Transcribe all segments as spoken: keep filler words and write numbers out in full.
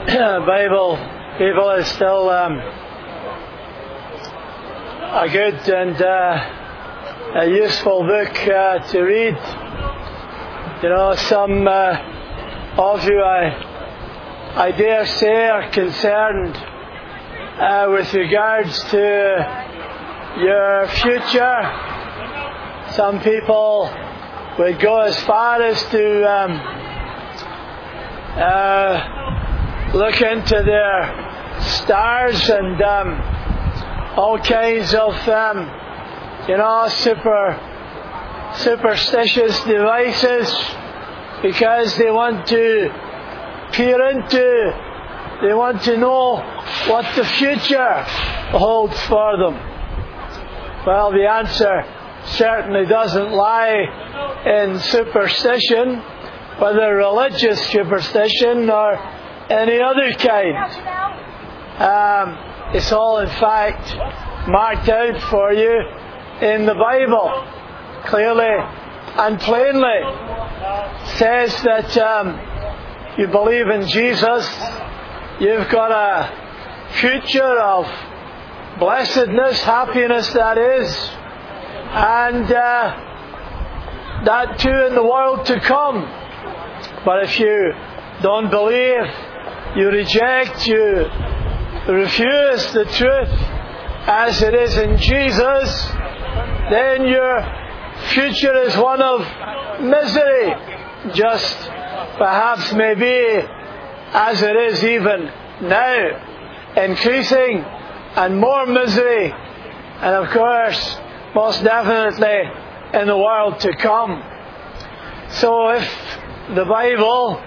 Bible people is still um, a good and uh, a useful book uh, to read. You know, some uh, of you, I, I dare say, are concerned uh, with regards to your future. Some people would go as far as to um, uh, look into their stars and um, all kinds of, um, you know, super superstitious devices, because they want to peer into, they want to know what the future holds for them. Well, the answer certainly doesn't lie in superstition, whether religious superstition or any other kind. Um, it's all in fact marked out for you in the Bible, clearly and plainly. It says that um, you believe in Jesus, you've got a future of blessedness, happiness that is, and uh, that too in the world to come. But if you don't believe, you reject, you refuse the truth as it is in Jesus, then your future is one of misery, just perhaps maybe as it is even now, increasing and more misery, and of course most definitely in the world to come. So if the Bible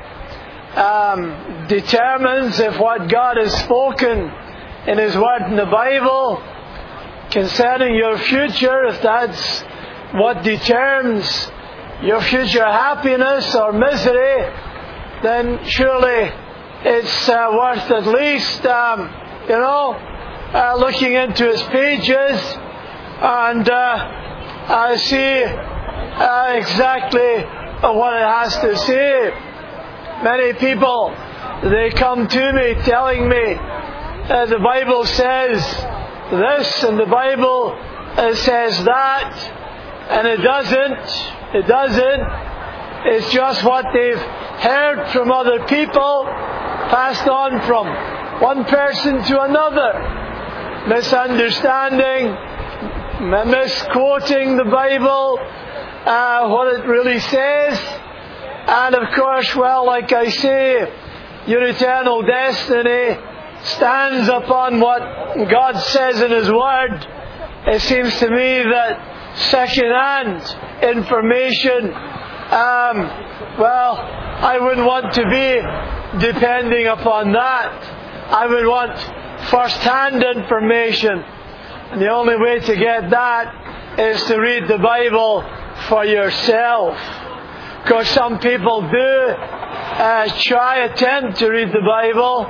um, determines, if what God has spoken in His Word in the Bible concerning your future, if that's what determines your future happiness or misery, then surely it's uh, worth at least, um, you know, uh, looking into its pages and uh, I see uh, exactly what it has to say. Many people, they come to me telling me uh, the Bible says this and the Bible uh, says that, and it doesn't. It doesn't. It's just what they've heard from other people, passed on from one person to another, misunderstanding, misquoting the Bible, uh, what it really says. And of course, well, like I say, your eternal destiny stands upon what God says in His Word. It seems to me that second-hand information, um, well, I wouldn't want to be depending upon that. I would want first-hand information. And the only way to get that is to read the Bible for yourself. Because some people do uh, try, attempt to read the Bible.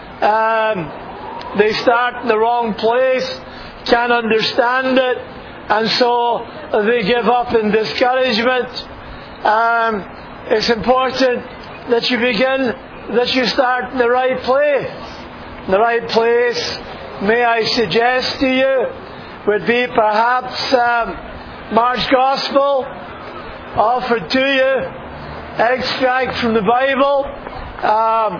Um, they start in the wrong place, can't understand it, and so they give up in discouragement. Um, it's important that you begin, that you start in the right place. The right place, may I suggest to you, would be perhaps um, Mark's Gospel, offered to you, extract from the Bible, um,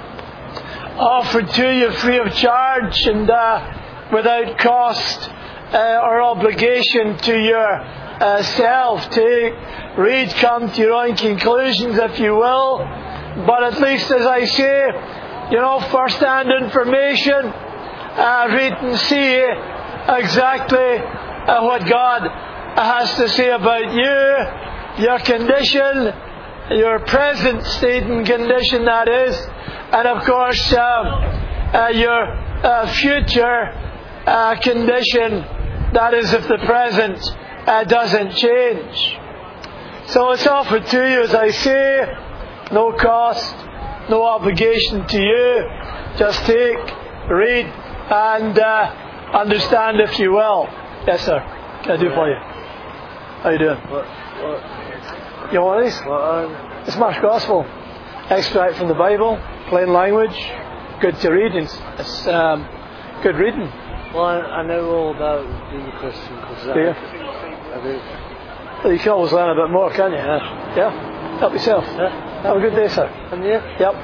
offered to you free of charge and uh, without cost uh, or obligation to your uh, self. Take, read, come to your own conclusions if you will, but at least, as I say, you know, first-hand information, uh, read and see exactly uh, what God has to say about you, your condition, your present state and condition, that is, and of course uh, uh, your uh, future uh, condition, that is, if the present uh, doesn't change. So it's offered to you, as I say, no cost, no obligation to you. Just take, read, and uh, understand if you will. Yes, sir. What can I do for you? How you doing? What? what? You want these? What, um, It's Mark's Gospel. Extract from the Bible, plain language. good to read. And it's um, good reading. Well, I, I know all about being a Christian because I, I do. Well, you can always learn a bit more, can't you? Yeah. Yeah? Help yourself. Yeah. Have a good day, sir. And you?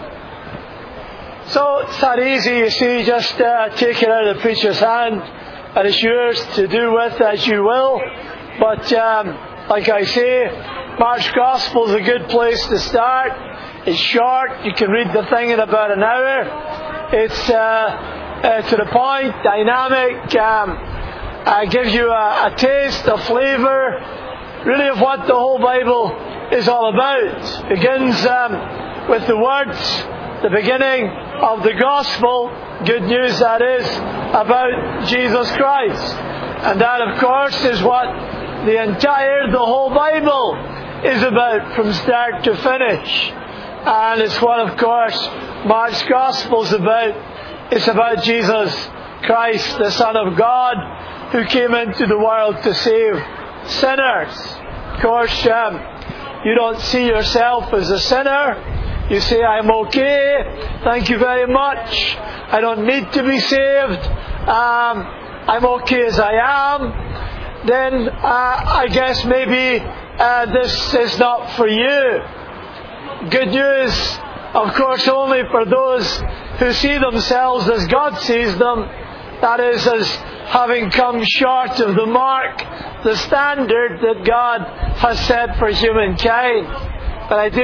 Yep. So it's that easy, you see, just uh, take it out of the preacher's hand and it's yours to do with as you will. But um, like I say, Mark's Gospel is a good place to start. It's short. You can read the thing in about an hour. It's uh, uh, to the point, dynamic, um, uh, gives you a, a taste, a flavour, really of what the whole Bible is all about. Begins um, with the words, the beginning of the Gospel, good news that is, about Jesus Christ. And that, of course, is what the entire, the whole Bible is about from start to finish. And it's what, of course, Mark's Gospel is about. It's about Jesus Christ, the Son of God, who came into the world to save sinners. Of course, um, you don't see yourself as a sinner. You say, I'm okay, thank you very much. I don't need to be saved. Um, I'm okay as I am. Then uh, I guess maybe uh, this is not for you. Good news, of course, only for those who see themselves as God sees them. That is, as having come short of the mark, the standard that God has set for humankind. But I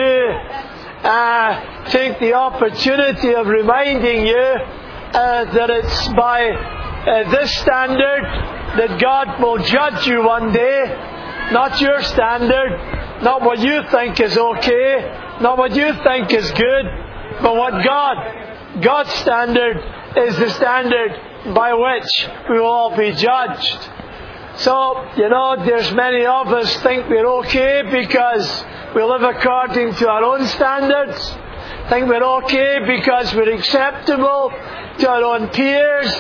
do uh, take the opportunity of reminding you uh, that it's by uh, this standard that God will judge you one day. Not your standard, not what you think is okay, not what you think is good, but what God, God's standard is the standard by which we will all be judged. So, you know, there's many of us think we're okay because we live according to our own standards, think we're okay because we're acceptable to our own peers,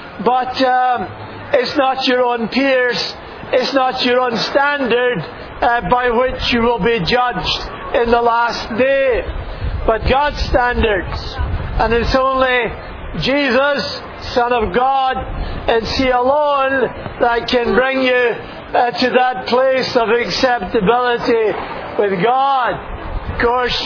but um, it's not your own peers, it's not your own standard uh, by which you will be judged in the last day, but God's standards. And it's only Jesus, Son of God, and He alone that can bring you uh, to that place of acceptability with God. Of course,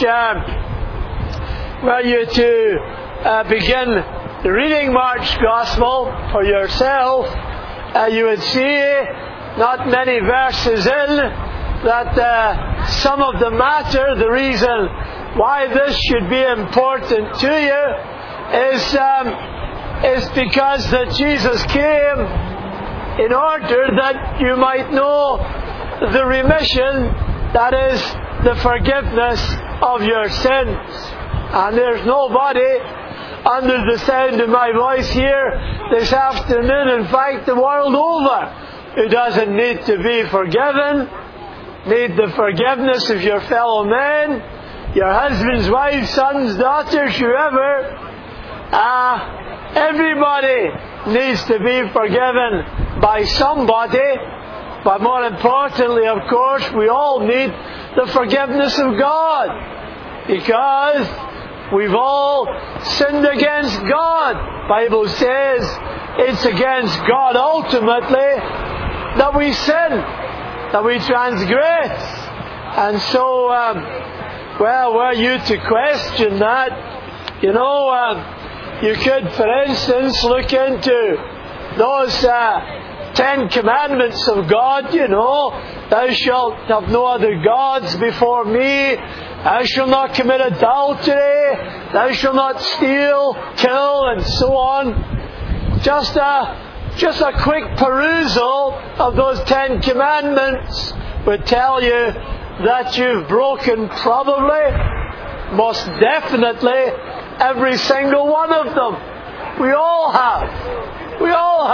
um, were you to uh, begin reading Mark's Gospel for yourself, uh, you would see not many verses in that uh, some of the matter, the reason why this should be important to you is um, is because that Jesus came in order that you might know the remission, that is, the forgiveness of your sins. And there's nobody under the sound of my voice here this afternoon, in fact the world over, who doesn't need to be forgiven, need the forgiveness of your fellow men, your husbands, wives, sons, daughters, whoever. Ah, uh, everybody needs to be forgiven by somebody, but more importantly, of course, we all need the forgiveness of God, because we've all sinned against God. The Bible says it's against God ultimately that we sin, that we transgress. And so, um, well, were you to question that, you know, um, you could, for instance, look into those uh, Ten Commandments of God, you know, thou shalt have no other gods before me, thou shalt not commit adultery, thou shalt not steal, kill, and so on. Just a, just a quick perusal of those Ten Commandments would tell you that you've broken probably, most definitely, every single one of them. We all have. We all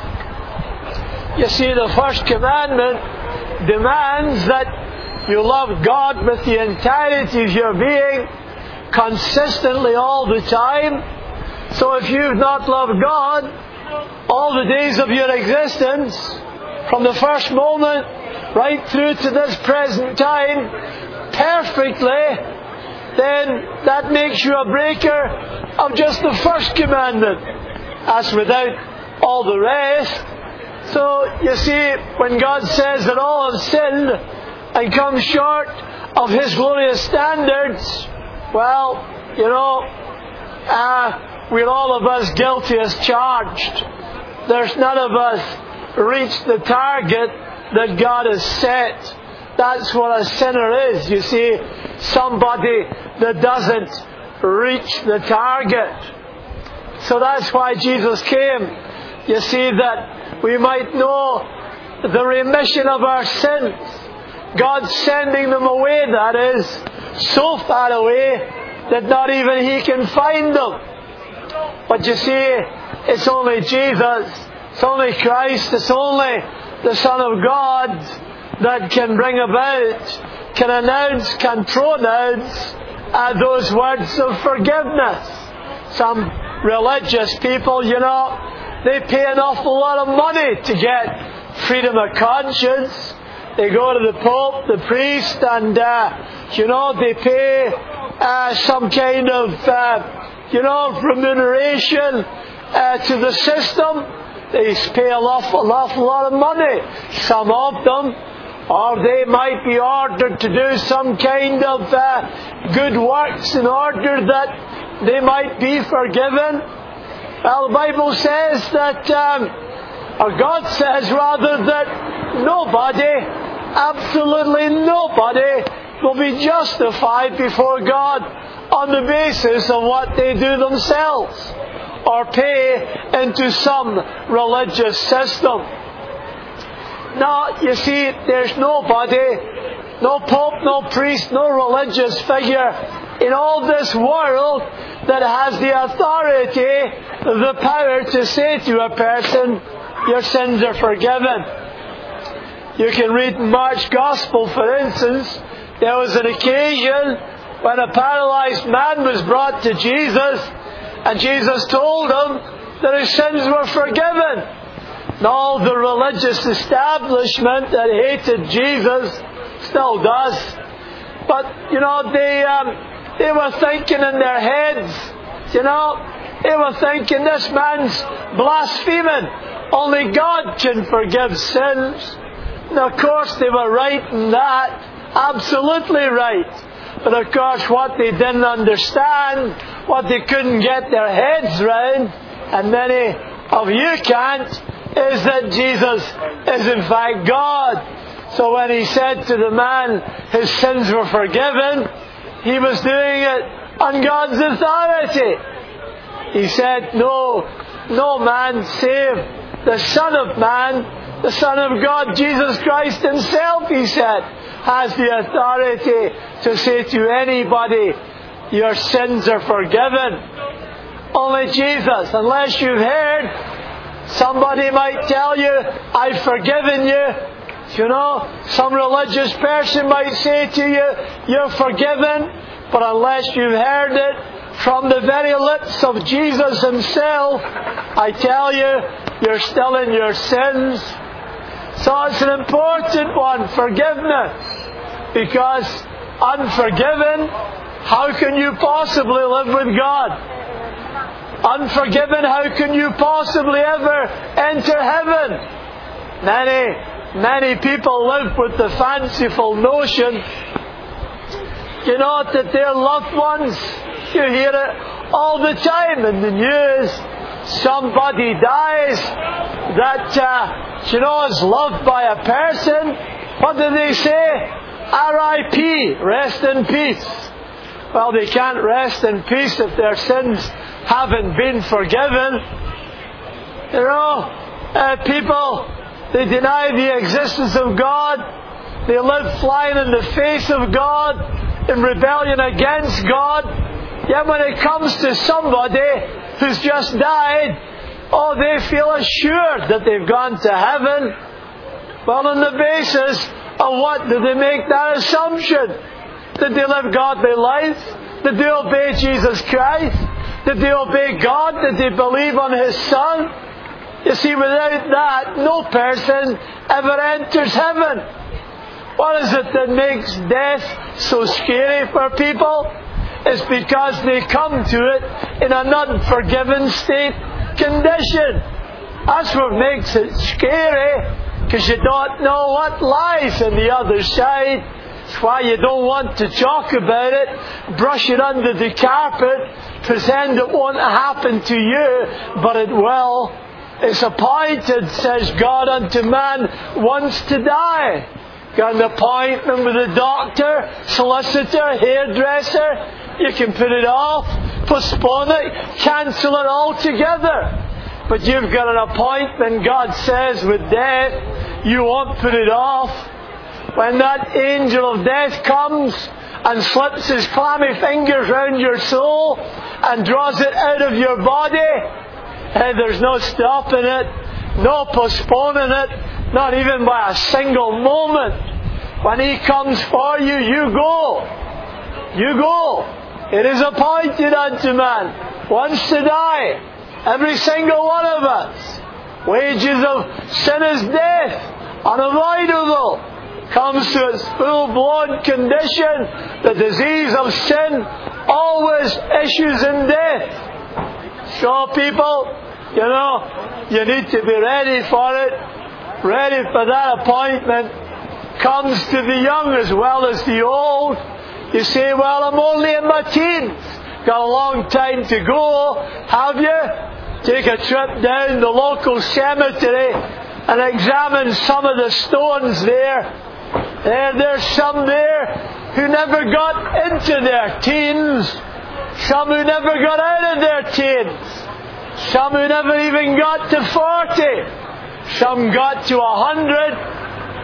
have. You see, the first commandment demands that you love God with the entirety of your being, consistently all the time. So if you've not loved God all the days of your existence, from the first moment right through to this present time, perfectly, then that makes you a breaker of just the first commandment, as without all the rest. So, you see, when God says that all have sinned and come short of His glorious standards, well, you know, uh, we're all of us guilty as charged. There's none of us reached the target that God has set. That's what a sinner is. You see, somebody that doesn't reach the target. So that's why Jesus came. You see, that we might know the remission of our sins. God sending them away, that is, so far away that not even He can find them. But you see, it's only Jesus, it's only Christ, it's only the Son of God that can bring about, can announce, can pronounce uh, those words of forgiveness. Some religious people, you know, they pay an awful lot of money to get freedom of conscience. They go to the Pope, the priest, and, uh, you know, they pay uh, some kind of, uh, you know, remuneration uh, to the system. They pay an awful, awful lot of money, some of them. Or they might be ordered to do some kind of uh, good works in order that they might be forgiven. Well, the Bible says that, um, or God says rather, that nobody, absolutely nobody, will be justified before God on the basis of what they do themselves or pay into some religious system. Now, you see, there's nobody, no pope, no priest, no religious figure in all this world that has the authority, the power to say to a person, your sins are forgiven. You can read in Mark's Gospel, for instance, there was an occasion when a paralyzed man was brought to Jesus, and Jesus told him that his sins were forgiven. And all the religious establishment that hated Jesus still does. But, you know, they um, they were thinking in their heads, you know, they were thinking, this man's blaspheming. Only God can forgive sins. And of course they were right in that. Absolutely right. But of course what they didn't understand, what they couldn't get their heads round, and many of you can't, is that Jesus is in fact God. So when He said to the man his sins were forgiven, He was doing it on God's authority. He said, no, no man save the Son of Man, the Son of God, Jesus Christ Himself, He said, has the authority to say to anybody, your sins are forgiven. Only Jesus. Unless you've heard, somebody might tell you, I've forgiven you. You know, some religious person might say to you, you're forgiven. But unless you've heard it from the very lips of Jesus Himself, I tell you, you're still in your sins. So it's an important one, forgiveness. Because unforgiven, how can you possibly live with God? Unforgiven, how can you possibly ever enter heaven? Many, many people live with the fanciful notion, you know, that their loved ones, you hear it all the time in the news, somebody dies that, uh, you know, is loved by a person. What do they say? R I P, rest in peace. Well, they can't rest in peace if their sins haven't been forgiven. You know, uh, people, they deny the existence of God. They live flying in the face of God, in rebellion against God. Yet when it comes to somebody who's just died, oh, they feel assured that they've gone to heaven. Well, on the basis of what do they make that assumption? Did they live godly life? Did they obey Jesus Christ? Did they obey God? Did they believe on His Son? You see, without that, no person ever enters heaven. What is it that makes death so scary for people? It's because they come to it in an unforgiven state condition. That's what makes it scary, because you don't know what lies on the other side. That's why you don't want to talk about it, brush it under the carpet, pretend it won't happen to you, but it will. It's appointed, says God, unto man once to die. Got an appointment with a doctor, solicitor, hairdresser. You can put it off, postpone it, cancel it altogether. But you've got an appointment, God says, with death. You won't put it off. When that angel of death comes and slips his clammy fingers round your soul and draws it out of your body, hey, there's no stopping it, no postponing it, not even by a single moment. When He comes for you, you go. You go. It is appointed unto man once to die. Every single one of us. Wages of sin is death. Unavoidable. Comes to its full-blown condition. The disease of sin always issues in death. So people, you know, you need to be ready for it. Ready for that appointment. Comes to the young as well as the old. You say, well, I'm only in my teens. Got a long time to go. Have you? Take a trip down the local cemetery and examine some of the stones there. There, there's some there who never got into their teens. Some who never got out of their teens. Some who never even got to forty. Some got to a hundred.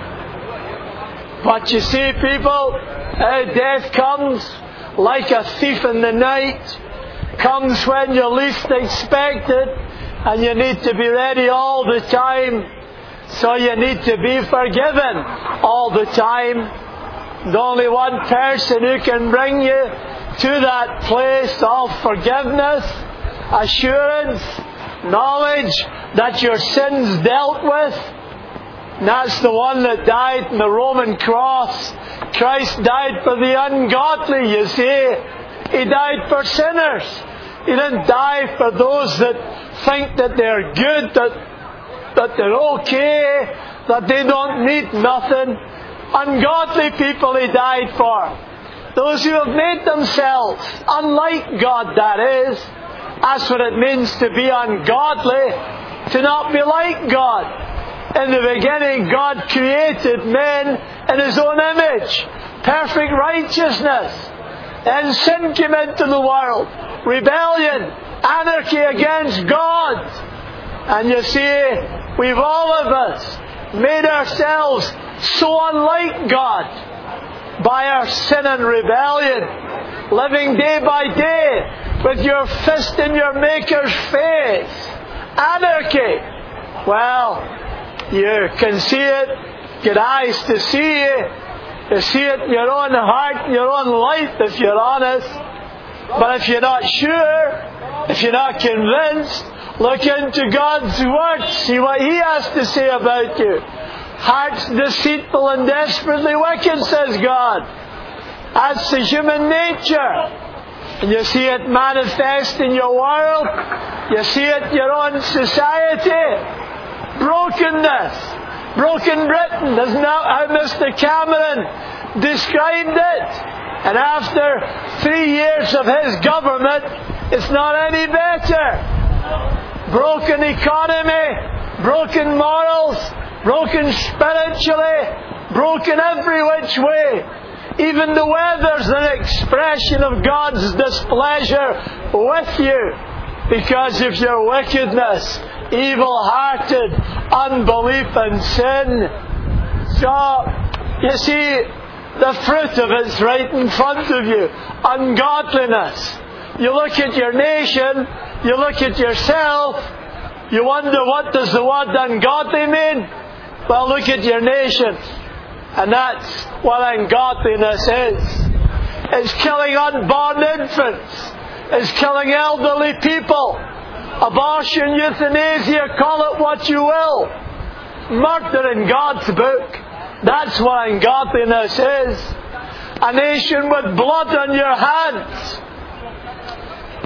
But you see, people, how death comes like a thief in the night. Comes when you least expect it, and you need to be ready all the time. So you need to be forgiven all the time. The only one person who can bring you to that place of forgiveness, assurance, knowledge that your sins dealt with, and that's the one that died on the Roman cross. Christ died for the ungodly, you see. He died for sinners. He didn't die for those that think that they're good, that, that they're okay, that they don't need nothing. Ungodly people He died for. Those who have made themselves unlike God, that is. That's what it means to be ungodly, to not be like God. In the beginning, God created men in His own image. Perfect righteousness. And sin came into the world. Rebellion, anarchy against God. And you see, we've all of us made ourselves so unlike God by our sin and rebellion, living day by day with your fist in your Maker's face. Anarchy. Well, you can see it, get eyes to see it. You see it in your own heart, in your own life, if you're honest. But if you're not sure, if you're not convinced, look into God's Word. See what He has to say about you. Heart's deceitful and desperately wicked, says God. That's the human nature. And you see it manifest in your world. You see it in your own society. Brokenness. Broken Britain. Isn't that how Mister Cameron described it? And after three years of his government, it's not any better. Broken economy, broken morals, broken spiritually, broken every which way. Even the weather's an expression of God's displeasure with you. Because of your wickedness, evil-hearted, unbelief and sin. So, you see, the fruit of it's right in front of you. Ungodliness. You look at your nation, you look at yourself, you wonder, what does the word ungodly mean? Well, look at your nation. And that's what ungodliness is. It's killing unborn infants. It's killing elderly people. Abortion, euthanasia, call it what you will. Murder in God's book. That's what ungodliness is. A nation with blood on your hands.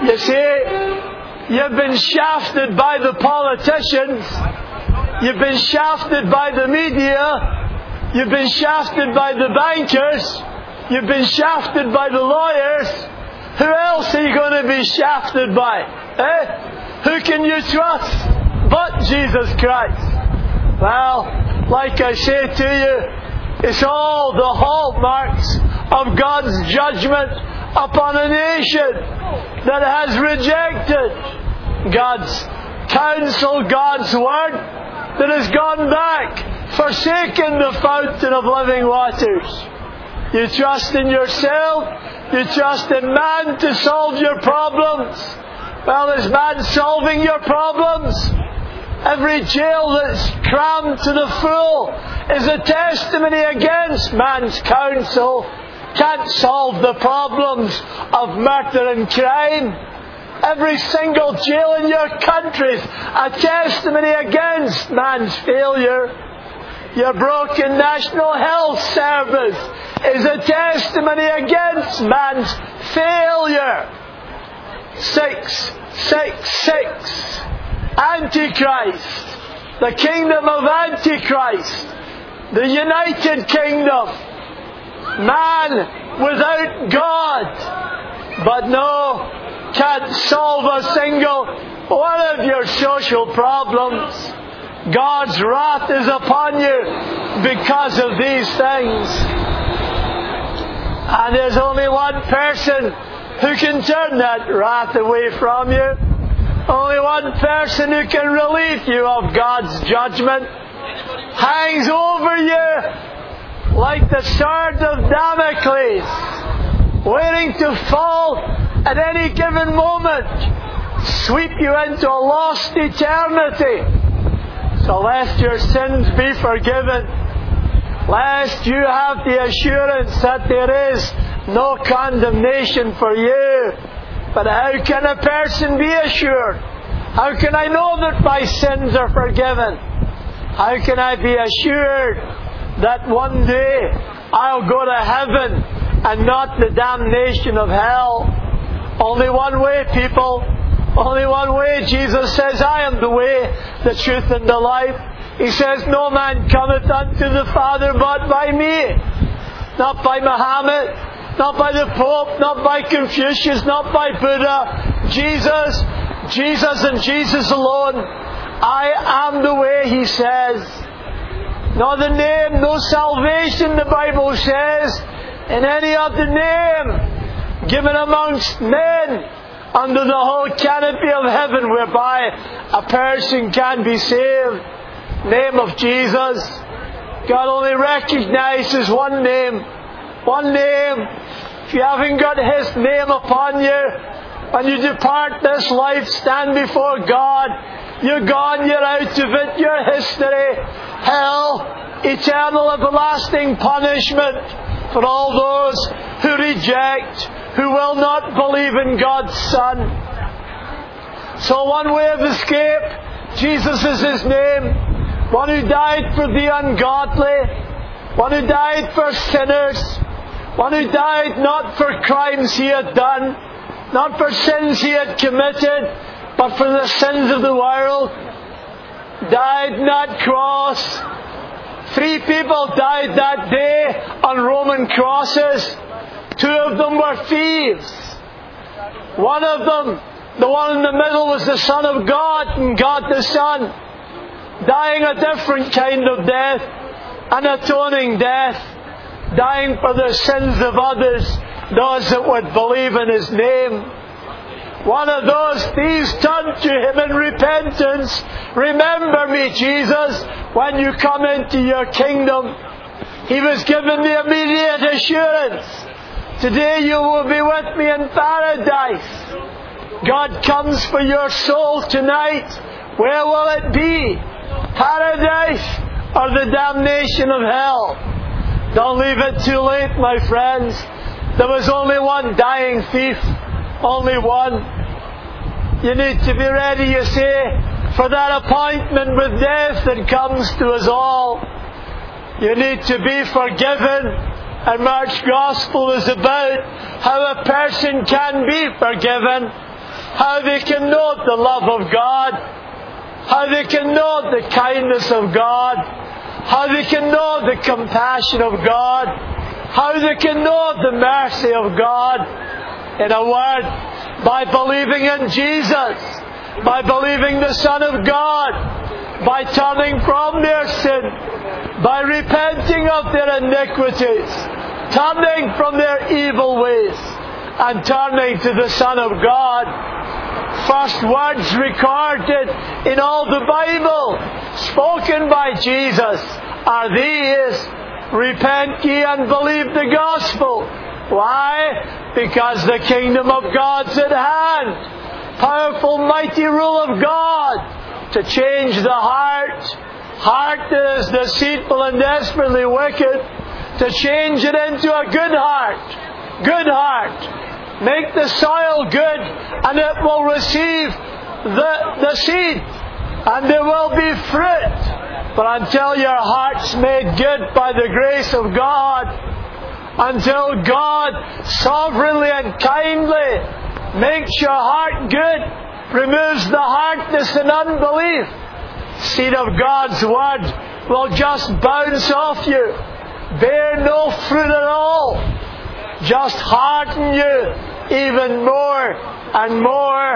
You see, you've been shafted by the politicians. You've been shafted by the media. You've been shafted by the bankers. You've been shafted by the lawyers. Who else are you going to be shafted by? Eh? Who can you trust but Jesus Christ? Well, like I say to you, it's all the hallmarks of God's judgment upon a nation that has rejected God's counsel, God's word, that has gone back, forsaken the fountain of living waters. You trust in yourself, you trust in man to solve your problems. Well, is man solving your problems? Every jail that's crammed to the full is a testimony against man's counsel. Can't solve the problems of murder and crime. Every single jail in your country is a testimony against man's failure. Your broken National Health Service is a testimony against man's failure. Six, six, six. Antichrist. The kingdom of Antichrist. The United Kingdom. Man without God. But no, can't solve a single one of your social problems. God's wrath is upon you because of these things. And there's only one person who can turn that wrath away from you. Only one person who can relieve you of God's judgment. Hangs over you like the sword of Damocles, waiting to fall at any given moment, sweep you into a lost eternity. So lest your sins be forgiven, lest you have the assurance that there is no condemnation for you. But how can a person be assured? How can I know that my sins are forgiven? How can I be assured that one day I'll go to heaven and not the damnation of hell? Only one way, people. Only one way. Jesus says, I am the way, the truth, and the life. He says, no man cometh unto the Father but by me. Not by Muhammad, not by the Pope, not by Confucius, not by Buddha. Jesus, Jesus and Jesus alone. I am the way, He says. No other name, no salvation, the Bible says, in any other name given amongst men under the whole canopy of heaven whereby a person can be saved. Name of Jesus. God only recognizes one name. One name. If you haven't got His name upon you, when you depart this life, stand before God, you're gone, you're out of it, you're history. Hell, eternal everlasting punishment for all those who reject, who will not believe in God's Son. So one way of escape, Jesus is His name. One who died for the ungodly. One who died for sinners. One who died not for crimes he had done, not for sins he had committed, but for the sins of the world. Died on that cross. Three people died that day on Roman crosses. Two of them were thieves. One of them, the one in the middle, was the Son of God, and God the Son, dying a different kind of death, an atoning death, dying for the sins of others, those that would believe in His name. One of those thieves turned to Him in repentance. Remember me, Jesus, when you come into your kingdom. He was given the immediate assurance, today you will be with me in paradise. God comes for your soul tonight. Where will it be? Paradise or the damnation of hell? Don't leave it too late, my friends. There was only one dying thief. Only one. You need to be ready, you see, for that appointment with death that comes to us all. You need to be forgiven. And Mark's Gospel is about how a person can be forgiven. how they can know the love of God, how they can know the kindness of God, how they can know the compassion of God, how they can know the mercy of God. In a word, by believing in Jesus, by believing the Son of God, by turning from their sin, by repenting of their iniquities, turning from their evil ways, and turning to the Son of God. First words recorded in all the Bible, spoken by Jesus, are these: repent ye and believe the gospel. Why? Because the kingdom of God's at hand. Powerful, mighty rule of God to change the heart, heart that is deceitful and desperately wicked, to change it into a good heart. Good heart. Make the soil good, and it will receive the, the seed, and there will be fruit. But until your heart's made good by the grace of God, until God sovereignly and kindly makes your heart good, removes the hardness and unbelief, seed of God's Word will just bounce off you, bear no fruit at all, just harden you even more and more.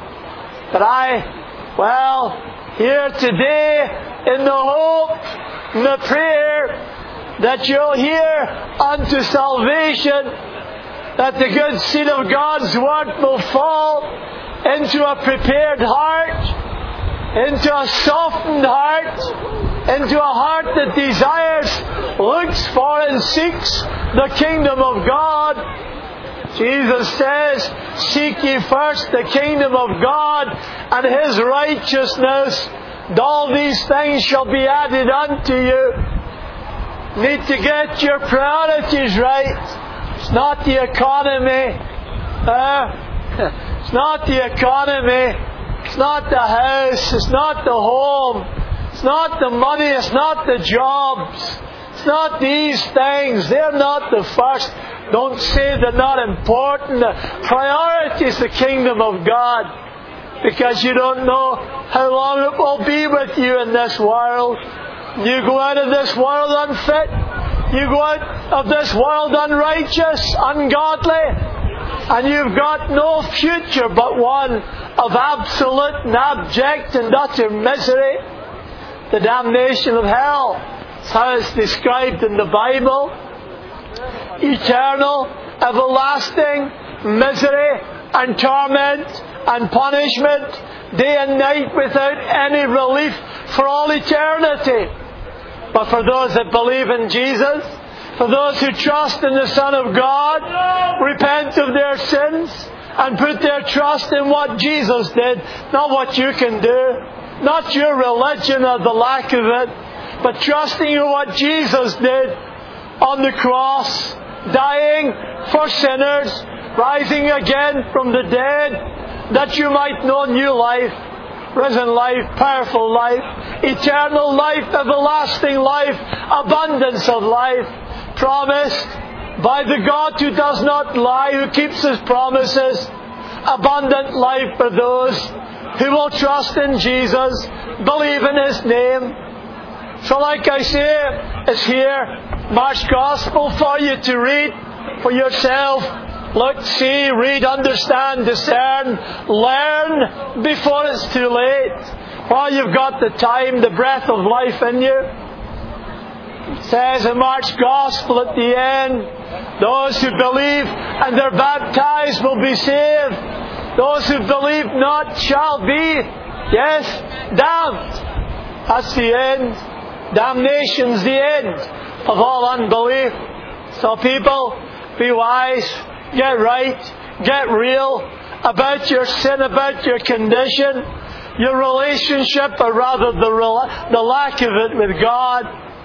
But I, well, here today in the hope, in the prayer that you'll hear unto salvation, that the good seed of God's Word will fall into a prepared heart, into a softened heart, into a heart that desires, looks for and seeks the kingdom of God. Jesus says, seek ye first the kingdom of God and His righteousness, and all these things shall be added unto you. You need to get your priorities right. It's not the economy. Uh, it's not the economy. It's not the house. It's not the home. It's not the money. It's not the jobs. It's not these things. They're not the first. Don't say they're not important. The priority is the kingdom of God, because you don't know how long it will be with you in this world. You go out of this world unfit. You go out of this world unrighteous, ungodly, and you've got no future but one of absolute and abject and utter misery. The damnation of hell. That's how it's described in the Bible. Eternal, everlasting misery and torment and punishment, day and night, without any relief for all eternity. But for those that believe in Jesus, for those who trust in the Son of God, repent of their sins, and put their trust in what Jesus did, not what you can do, not your religion or the lack of it, but trusting in what Jesus did on the cross, dying for sinners, rising again from the dead, that you might know new life, risen life, powerful life, eternal life, everlasting life, abundance of life, promised by the God who does not lie, who keeps His promises, abundant life for those who will trust in Jesus, believe in His name. So like I say, it's here, Mark's Gospel for you to read for yourself. Look, see, read, understand, discern, learn before it's too late. While you've got the time, the breath of life in you. It says in Mark's Gospel at the end, those who believe and are baptized will be saved. Those who believe not shall be, yes, damned. That's the end. Damnation's the end of all unbelief. So people, be wise, get right, get real about your sin, about your condition, your relationship, or rather the, the lack of it with God.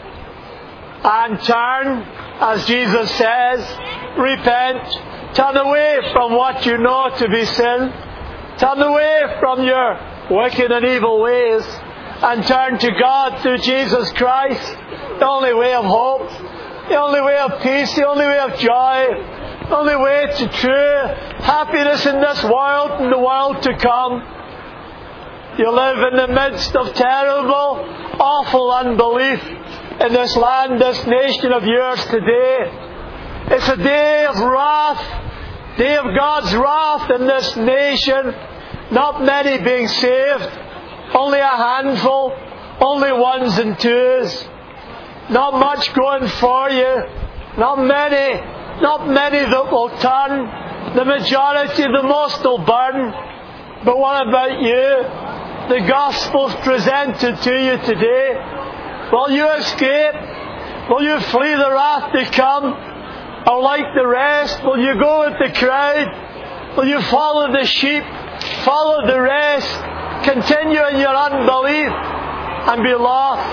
And turn, as Jesus says, repent, turn away from what you know to be sin, turn away from your wicked and evil ways, and turn to God through Jesus Christ, the only way of hope, the only way of peace, the only way of joy, the only way to true happiness in this world and the world to come. You live in the midst of terrible, awful unbelief in this land, this nation of yours today. It's a day of wrath, day of God's wrath in this nation. Not many being saved, only a handful, only ones and twos. Not much going for you, not many, not many that will turn. The majority, the most will burn. But what about you? The gospel's presented to you today. Will you escape? Will you flee the wrath to come? Or like the rest, will you go with the crowd? Will you follow the sheep? Follow the rest? Continue in your unbelief and be lost?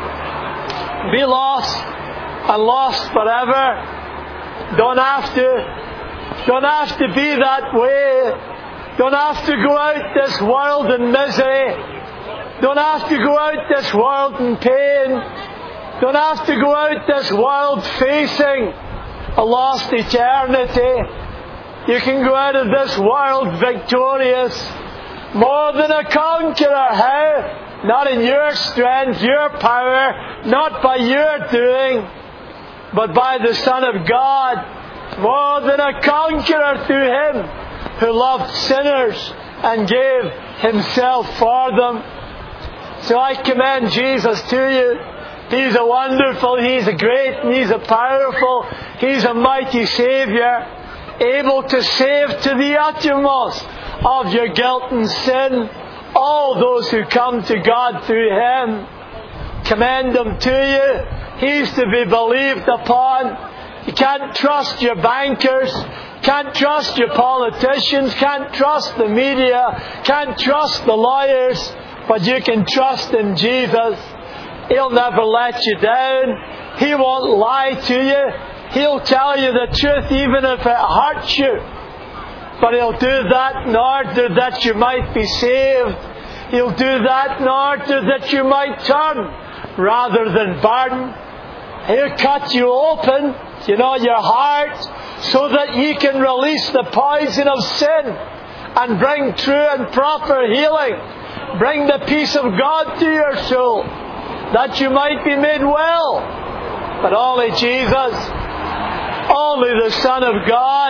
Be lost and lost forever. Don't have to. Don't have to be that way. Don't have to go out this world in misery. Don't have to go out this world in pain. Don't have to go out this world facing a lost eternity. You can go out of this world victorious, more than a conqueror. How? Not in your strength, your power, not by your doing, but by the Son of God. More than a conqueror through Him who loved sinners and gave Himself for them. So I commend Jesus to you. He's a wonderful, He's a great, and He's a powerful, He's a mighty Saviour, able to save to the uttermost of your guilt and sin all those who come to God through Him. Commend Him to you. He's to be believed upon. You can't trust your bankers, can't trust your politicians, can't trust the media, can't trust the lawyers, but you can trust in Jesus. He'll never let you down. He won't lie to you. He'll tell you the truth even if it hurts you. But He'll do that in order that you might be saved. He'll do that in order that you might turn rather than burn. He'll cut you open, you know, your heart, so that He can release the poison of sin and bring true and proper healing. Bring the peace of God to your soul, that you might be made well. But only Jesus, only the Son of God,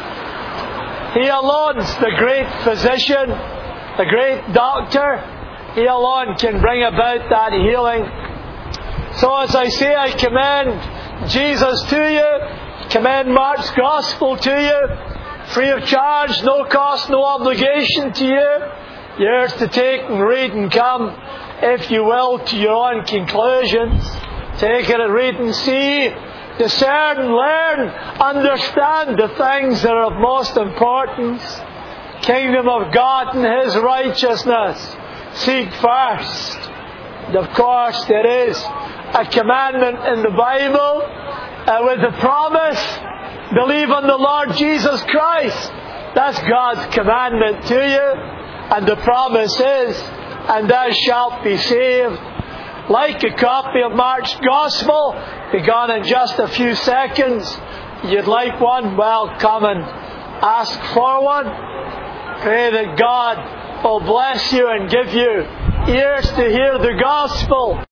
He alone's the great physician, the great doctor. He alone can bring about that healing. So as I say, I commend Jesus to you, commend Mark's Gospel to you, free of charge, no cost, no obligation to you. Yours to take and read and come, if you will, to your own conclusions. Take it and read and see, discern, learn, understand the things that are of most importance. Kingdom of God and His righteousness. Seek first. And of course, there is a commandment in the Bible uh, with the promise, believe on the Lord Jesus Christ. That's God's commandment to you. And the promise is, and thou shalt be saved. Like a copy of Mark's Gospel, be gone in just a few seconds. You'd like one? Well, come and ask for one. Pray that God will bless you and give you ears to hear the Gospel.